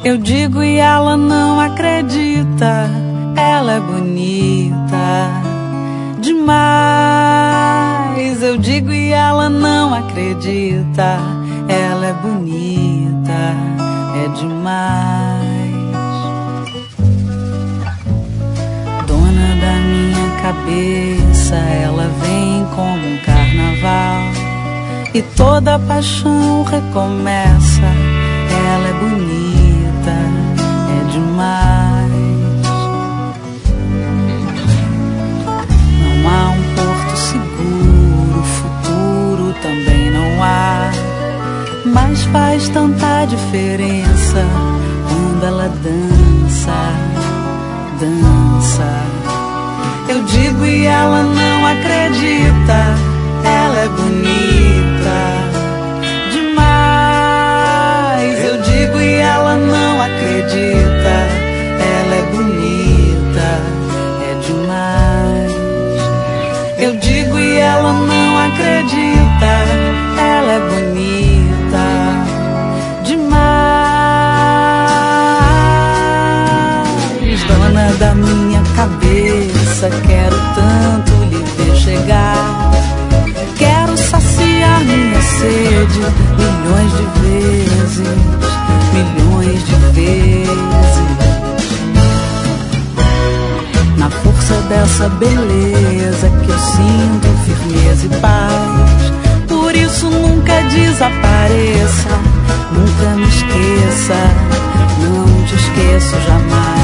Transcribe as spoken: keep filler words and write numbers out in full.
Eu digo e ela não acredita. Ela é bonita demais. Eu digo e ela não acredita. Ela é bonita, é demais. Dona da minha cabeça, ela vem como um carnaval e toda paixão recomeça. Ela é bonita, é demais. Não há um porto seguro, futuro também não há, mas faz tanta diferença quando ela dança, dança. Eu digo e ela não acredita. Ela é bonita demais. Eu digo e ela não acredita. Ela é bonita, é demais. Eu digo e ela não acredita. Ela é bonita demais. Dona da minha cabeça, quero tanto lhe ver chegar. Quero saciar minha sede milhões de vezes, milhões de vezes. Na força dessa beleza que eu sinto firmeza e paz. Por isso nunca desapareça, nunca me esqueça, não te esqueço jamais.